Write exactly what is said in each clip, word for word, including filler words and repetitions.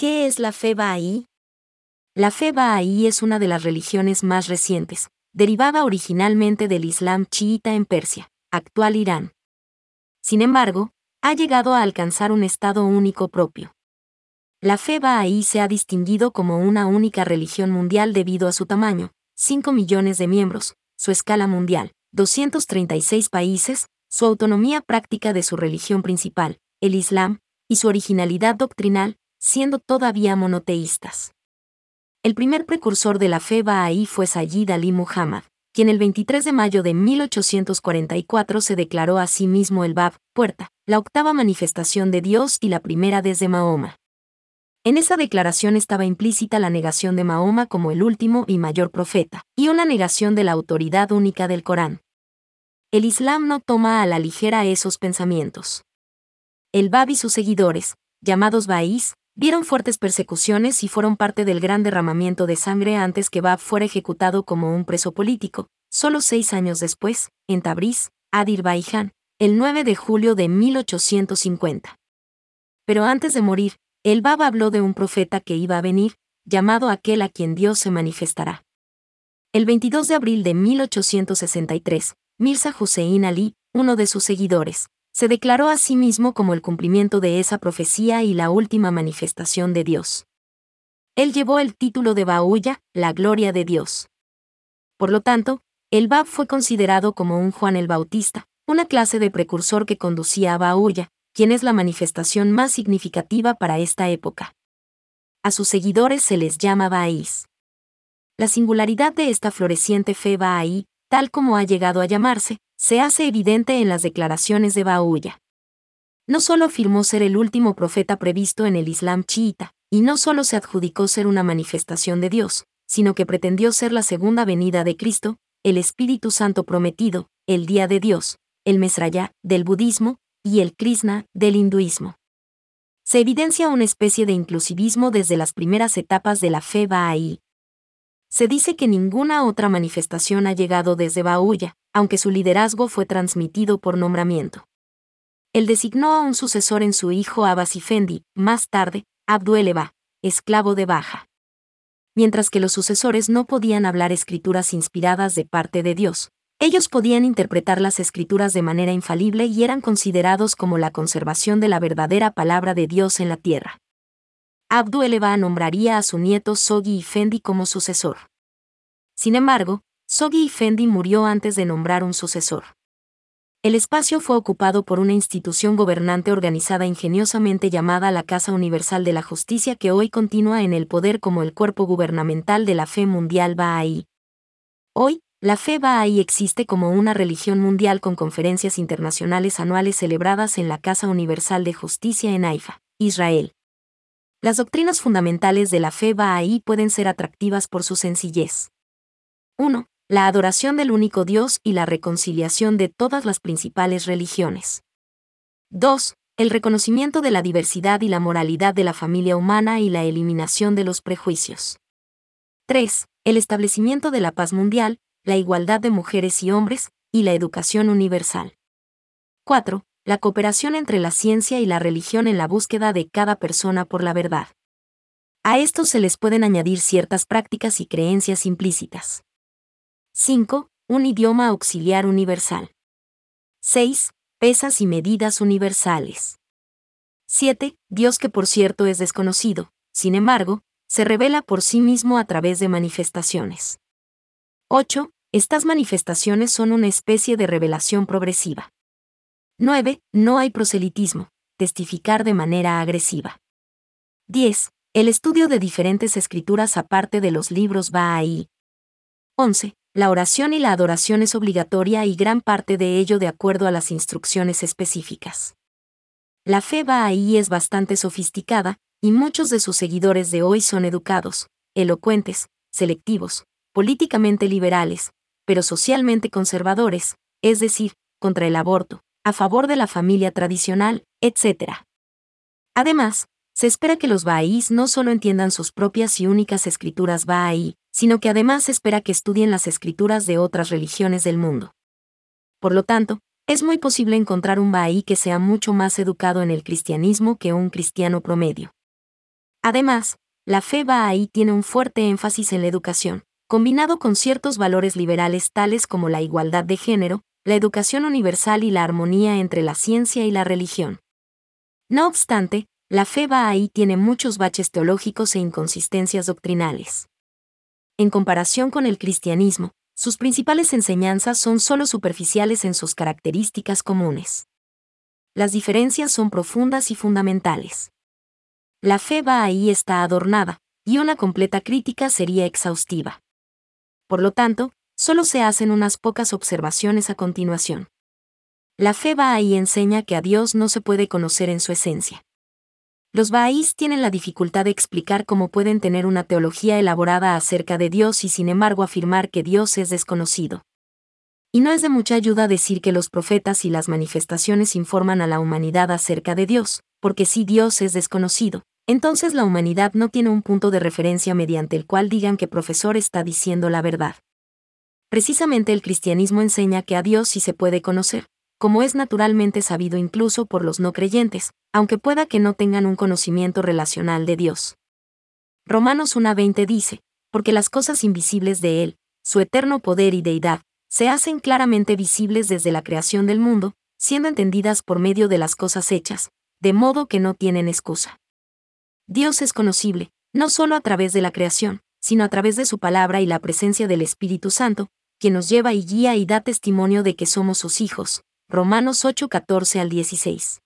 ¿Qué es la fe Bahá'í? La fe Bahá'í es una de las religiones más recientes, derivada originalmente del Islam chiita en Persia, actual Irán. Sin embargo, ha llegado a alcanzar un estado único propio. La fe Bahá'í se ha distinguido como una única religión mundial debido a su tamaño, cinco millones de miembros, su escala mundial, doscientos treinta y seis países, su autonomía práctica de su religión principal, el Islam, y su originalidad doctrinal, siendo todavía monoteístas. El primer precursor de la fe Bahá'í fue Sayyid Ali Muhammad, quien el veintitrés de mayo de mil ochocientos cuarenta y cuatro se declaró a sí mismo el Bab, puerta, la octava manifestación de Dios y la primera desde Mahoma. En esa declaración estaba implícita la negación de Mahoma como el último y mayor profeta, y una negación de la autoridad única del Corán. El Islam no toma a la ligera esos pensamientos. El Bab y sus seguidores, llamados Bahá'ís, vieron fuertes persecuciones y fueron parte del gran derramamiento de sangre antes que Bab fuera ejecutado como un preso político, solo seis años después, en Tabriz, Azerbaiyán, el nueve de julio de mil ochocientos cincuenta. Pero antes de morir, el Bab habló de un profeta que iba a venir, llamado aquel a quien Dios se manifestará. El veintidós de abril de mil ochocientos sesenta y tres, Mirza Hussein Ali, uno de sus seguidores, se declaró a sí mismo como el cumplimiento de esa profecía y la última manifestación de Dios. Él llevó el título de Bahá'u'lláh, la gloria de Dios. Por lo tanto, el Bab fue considerado como un Juan el Bautista, una clase de precursor que conducía a Bahá'u'lláh, quien es la manifestación más significativa para esta época. A sus seguidores se les llama Bahá'ís. La singularidad de esta floreciente fe Bahá'í, tal como ha llegado a llamarse, se hace evidente en las declaraciones de Bahá'u'lláh. No solo afirmó ser el último profeta previsto en el Islam chiita, y no solo se adjudicó ser una manifestación de Dios, sino que pretendió ser la segunda venida de Cristo, el Espíritu Santo prometido, el Día de Dios, el Mesrayá, del budismo, y el Krishna, del hinduismo. Se evidencia una especie de inclusivismo desde las primeras etapas de la fe Bahá'í. Se dice que ninguna otra manifestación ha llegado desde Bahá'u'lláh, aunque su liderazgo fue transmitido por nombramiento. Él designó a un sucesor en su hijo Abbas Effendi, más tarde, Abdul-Eleba, esclavo de Baha. Mientras que los sucesores no podían hablar escrituras inspiradas de parte de Dios, ellos podían interpretar las escrituras de manera infalible y eran considerados como la conservación de la verdadera palabra de Dios en la tierra. Abdul-Eleba nombraría a su nieto Soghi Effendi como sucesor. Sin embargo, Soghi Effendi murió antes de nombrar un sucesor. El espacio fue ocupado por una institución gobernante organizada ingeniosamente llamada la Casa Universal de la Justicia, que hoy continúa en el poder como el cuerpo gubernamental de la fe mundial Bahá'í. Hoy, la fe Bahá'í existe como una religión mundial con conferencias internacionales anuales celebradas en la Casa Universal de Justicia en Haifa, Israel. Las doctrinas fundamentales de la fe Bahá'í pueden ser atractivas por su sencillez. uno. La adoración del único Dios y la reconciliación de todas las principales religiones. dos. El reconocimiento de la diversidad y la moralidad de la familia humana y la eliminación de los prejuicios. tres. El establecimiento de la paz mundial, la igualdad de mujeres y hombres, y la educación universal. cuatro. La cooperación entre la ciencia y la religión en la búsqueda de cada persona por la verdad. A esto se les pueden añadir ciertas prácticas y creencias implícitas. cinco. Un idioma auxiliar universal. seis. Pesas y medidas universales. siete. Dios, que por cierto es desconocido, sin embargo, se revela por sí mismo a través de manifestaciones. ocho. Estas manifestaciones son una especie de revelación progresiva. nueve. No hay proselitismo, testificar de manera agresiva. diez. El estudio de diferentes escrituras aparte de los libros Bahá'í. once. La oración y la adoración es obligatoria y gran parte de ello de acuerdo a las instrucciones específicas. La fe Bahá'í es bastante sofisticada, y muchos de sus seguidores de hoy son educados, elocuentes, selectivos, políticamente liberales, pero socialmente conservadores, es decir, contra el aborto, a favor de la familia tradicional, etcétera. Además, se espera que los Bahá'ís no solo entiendan sus propias y únicas escrituras Bahá'í, sino que además se espera que estudien las escrituras de otras religiones del mundo. Por lo tanto, es muy posible encontrar un Bahá'í que sea mucho más educado en el cristianismo que un cristiano promedio. Además, la fe Bahá'í tiene un fuerte énfasis en la educación, combinado con ciertos valores liberales tales como la igualdad de género, la educación universal y la armonía entre la ciencia y la religión. No obstante, la fe Bahá'í tiene muchos baches teológicos e inconsistencias doctrinales. En comparación con el cristianismo, sus principales enseñanzas son solo superficiales en sus características comunes. Las diferencias son profundas y fundamentales. La fe Bahá'í está adornada, y una completa crítica sería exhaustiva. Por lo tanto, solo se hacen unas pocas observaciones a continuación. La fe Bahá'í enseña que a Dios no se puede conocer en su esencia. Los bahá'ís tienen la dificultad de explicar cómo pueden tener una teología elaborada acerca de Dios y sin embargo afirmar que Dios es desconocido. Y no es de mucha ayuda decir que los profetas y las manifestaciones informan a la humanidad acerca de Dios, porque si Dios es desconocido, entonces la humanidad no tiene un punto de referencia mediante el cual digan que profesor está diciendo la verdad. Precisamente el cristianismo enseña que a Dios sí se puede conocer, como es naturalmente sabido incluso por los no creyentes, aunque pueda que no tengan un conocimiento relacional de Dios. Romanos uno veinte dice, porque las cosas invisibles de Él, su eterno poder y deidad, se hacen claramente visibles desde la creación del mundo, siendo entendidas por medio de las cosas hechas, de modo que no tienen excusa. Dios es conocible, no solo a través de la creación, sino a través de su palabra y la presencia del Espíritu Santo, quien nos lleva y guía y da testimonio de que somos sus hijos. Romanos ocho catorce al dieciséis.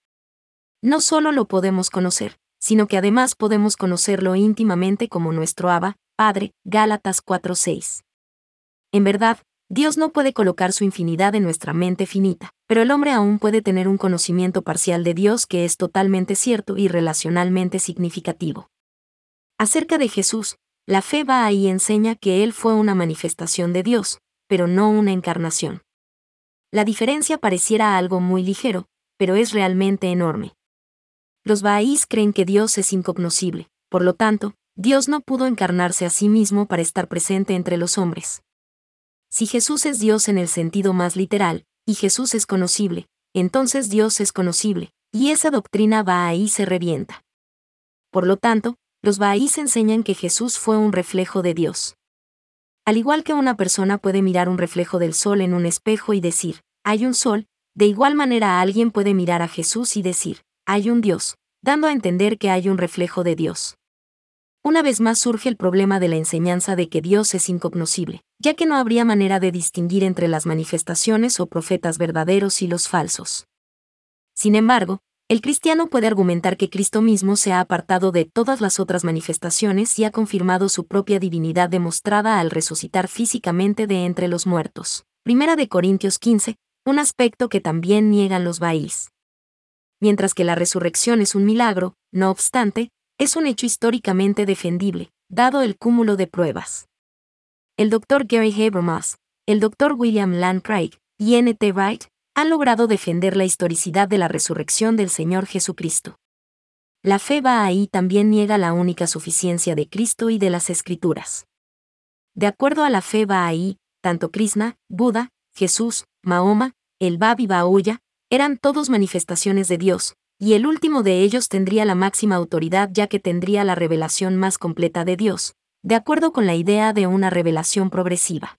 No solo lo podemos conocer, sino que además podemos conocerlo íntimamente como nuestro Abba, Padre, Gálatas cuatro seis. En verdad, Dios no puede colocar su infinidad en nuestra mente finita, pero el hombre aún puede tener un conocimiento parcial de Dios que es totalmente cierto y relacionalmente significativo. Acerca de Jesús, la fe Bahá'í enseña que Él fue una manifestación de Dios, pero no una encarnación. La diferencia pareciera algo muy ligero, pero es realmente enorme. Los bahá'ís creen que Dios es incognoscible, por lo tanto, Dios no pudo encarnarse a sí mismo para estar presente entre los hombres. Si Jesús es Dios en el sentido más literal, y Jesús es conocible, entonces Dios es conocible, y esa doctrina bahá'í se revienta. Por lo tanto, los bahá'ís enseñan que Jesús fue un reflejo de Dios. Al igual que una persona puede mirar un reflejo del sol en un espejo y decir, hay un sol, de igual manera alguien puede mirar a Jesús y decir, hay un Dios, dando a entender que hay un reflejo de Dios. Una vez más surge el problema de la enseñanza de que Dios es incognoscible, ya que no habría manera de distinguir entre las manifestaciones o profetas verdaderos y los falsos. Sin embargo, el cristiano puede argumentar que Cristo mismo se ha apartado de todas las otras manifestaciones y ha confirmado su propia divinidad demostrada al resucitar físicamente de entre los muertos. Primera de Corintios quince, un aspecto que también niegan los bahá'ís. Mientras que la resurrección es un milagro, no obstante, es un hecho históricamente defendible, dado el cúmulo de pruebas. El doctor Gary Habermas, el doctor William Lane Craig y N T Wright han logrado defender la historicidad de la resurrección del Señor Jesucristo. La fe bahá'í también niega la única suficiencia de Cristo y de las Escrituras. De acuerdo a la fe bahá'í, tanto Krishna, Buda, Jesús, Mahoma, el Bab y Bahá'u'lláh, eran todos manifestaciones de Dios, y el último de ellos tendría la máxima autoridad ya que tendría la revelación más completa de Dios, de acuerdo con la idea de una revelación progresiva.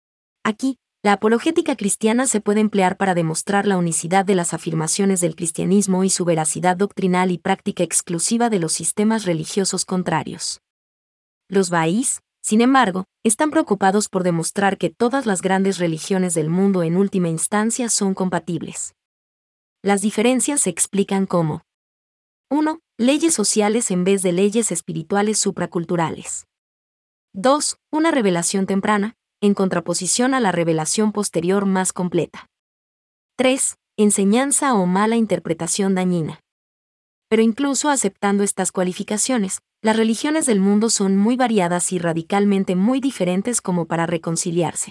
Aquí, la apologética cristiana se puede emplear para demostrar la unicidad de las afirmaciones del cristianismo y su veracidad doctrinal y práctica exclusiva de los sistemas religiosos contrarios. Los bahá'ís, sin embargo, están preocupados por demostrar que todas las grandes religiones del mundo en última instancia son compatibles. Las diferencias se explican como uno. Leyes sociales en vez de leyes espirituales supraculturales. dos. Una revelación temprana, en contraposición a la revelación posterior más completa. tres. Enseñanza o mala interpretación dañina. Pero incluso aceptando estas cualificaciones, las religiones del mundo son muy variadas y radicalmente muy diferentes como para reconciliarse.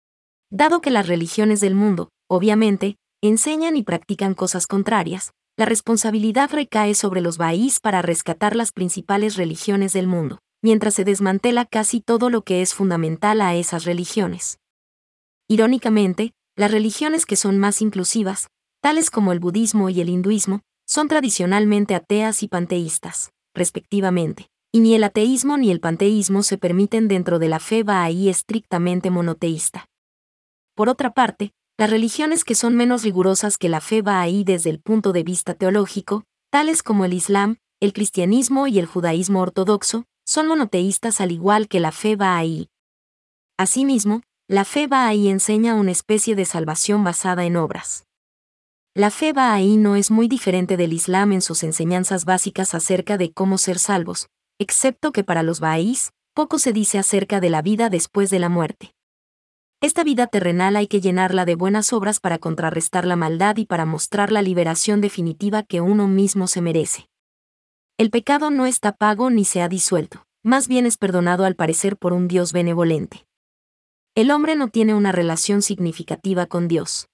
Dado que las religiones del mundo, obviamente, enseñan y practican cosas contrarias, la responsabilidad recae sobre los bahá'ís para rescatar las principales religiones del mundo, mientras se desmantela casi todo lo que es fundamental a esas religiones. Irónicamente, las religiones que son más inclusivas, tales como el budismo y el hinduismo, son tradicionalmente ateas y panteístas, respectivamente, Y ni el ateísmo ni el panteísmo se permiten dentro de la fe bahá'í estrictamente monoteísta. Por otra parte, las religiones que son menos rigurosas que la fe bahá'í desde el punto de vista teológico, tales como el Islam, el cristianismo y el judaísmo ortodoxo, son monoteístas al igual que la fe bahá'í. Asimismo, la fe bahá'í enseña una especie de salvación basada en obras. La fe bahá'í no es muy diferente del Islam en sus enseñanzas básicas acerca de cómo ser salvos, excepto que para los bahá'ís, poco se dice acerca de la vida después de la muerte. Esta vida terrenal hay que llenarla de buenas obras para contrarrestar la maldad y para mostrar la liberación definitiva que uno mismo se merece. El pecado no está pago ni se ha disuelto, más bien es perdonado al parecer por un Dios benevolente. El hombre no tiene una relación significativa con Dios.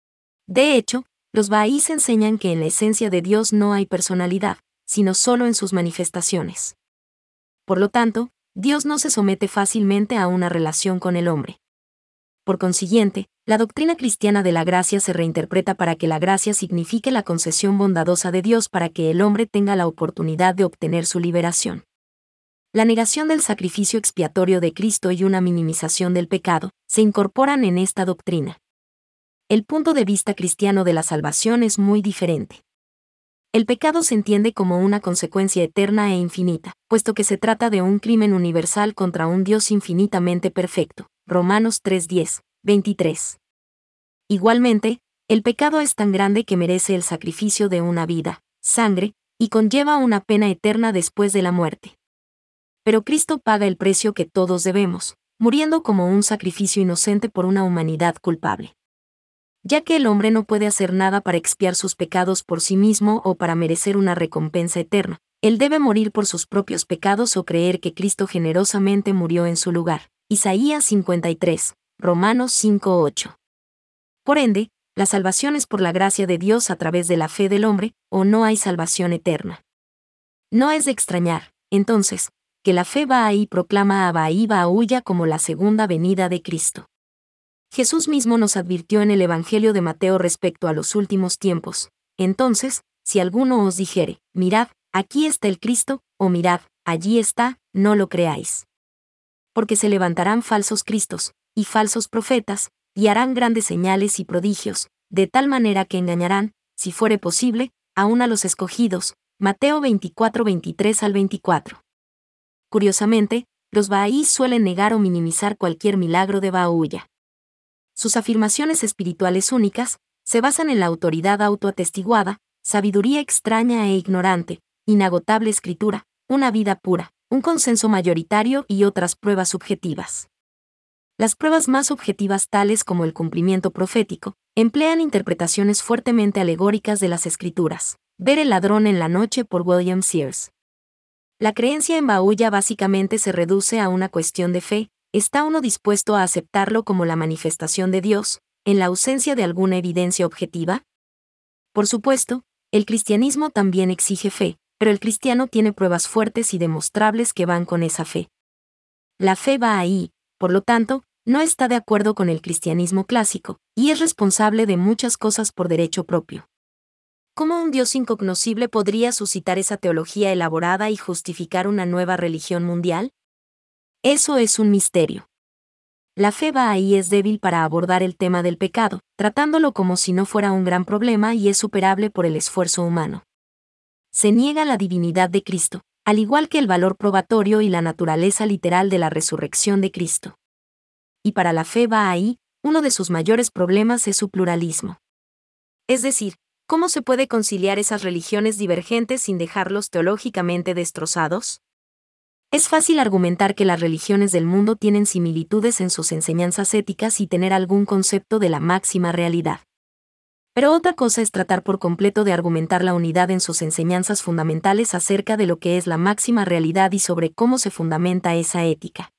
De hecho, los bahá'ís enseñan que en la esencia de Dios no hay personalidad, sino solo en sus manifestaciones. Por lo tanto, Dios no se somete fácilmente a una relación con el hombre. Por consiguiente, la doctrina cristiana de la gracia se reinterpreta para que la gracia signifique la concesión bondadosa de Dios para que el hombre tenga la oportunidad de obtener su liberación. La negación del sacrificio expiatorio de Cristo y una minimización del pecado se incorporan en esta doctrina. El punto de vista cristiano de la salvación es muy diferente. El pecado se entiende como una consecuencia eterna e infinita, puesto que se trata de un crimen universal contra un Dios infinitamente perfecto. Romanos tres diez, veintitrés. Igualmente, el pecado es tan grande que merece el sacrificio de una vida, sangre, y conlleva una pena eterna después de la muerte. Pero Cristo paga el precio que todos debemos, muriendo como un sacrificio inocente por una humanidad culpable. Ya que el hombre no puede hacer nada para expiar sus pecados por sí mismo o para merecer una recompensa eterna, él debe morir por sus propios pecados o creer que Cristo generosamente murió en su lugar. Isaías cincuenta y tres, Romanos cinco ocho. Por ende, la salvación es por la gracia de Dios a través de la fe del hombre, o no hay salvación eterna. No es de extrañar, entonces, que la fe bahá'í proclama a Bahá'í Bahá'u'lláh como la segunda venida de Cristo. Jesús mismo nos advirtió en el Evangelio de Mateo respecto a los últimos tiempos. Entonces, si alguno os dijere, mirad, aquí está el Cristo, o mirad, allí está, no lo creáis. Porque se levantarán falsos cristos, y falsos profetas, y harán grandes señales y prodigios, de tal manera que engañarán, si fuere posible, aún a los escogidos. Mateo veinticuatro veintitrés al veinticuatro. Curiosamente, los bahá'ís suelen negar o minimizar cualquier milagro de Bahá'u'lláh. Sus afirmaciones espirituales únicas se basan en la autoridad autoatestiguada, sabiduría extraña e ignorante, inagotable escritura, una vida pura, un consenso mayoritario y otras pruebas subjetivas. Las pruebas más objetivas, tales como el cumplimiento profético, emplean interpretaciones fuertemente alegóricas de las escrituras. Ver El ladrón en la noche por William Sears. La creencia en Bahá'u'lláh básicamente se reduce a una cuestión de fe. ¿Está uno dispuesto a aceptarlo como la manifestación de Dios, en la ausencia de alguna evidencia objetiva? Por supuesto, el cristianismo también exige fe, pero el cristiano tiene pruebas fuertes y demostrables que van con esa fe. La fe bahá'í, por lo tanto, no está de acuerdo con el cristianismo clásico, y es responsable de muchas cosas por derecho propio. ¿Cómo un Dios incognoscible podría suscitar esa teología elaborada y justificar una nueva religión mundial? Eso es un misterio. La fe bahá'í es débil para abordar el tema del pecado, tratándolo como si no fuera un gran problema y es superable por el esfuerzo humano. Se niega la divinidad de Cristo, al igual que el valor probatorio y la naturaleza literal de la resurrección de Cristo. Y para la fe bahá'í, uno de sus mayores problemas es su pluralismo. Es decir, ¿cómo se puede conciliar esas religiones divergentes sin dejarlos teológicamente destrozados? Es fácil argumentar que las religiones del mundo tienen similitudes en sus enseñanzas éticas y tener algún concepto de la máxima realidad. Pero otra cosa es tratar por completo de argumentar la unidad en sus enseñanzas fundamentales acerca de lo que es la máxima realidad y sobre cómo se fundamenta esa ética.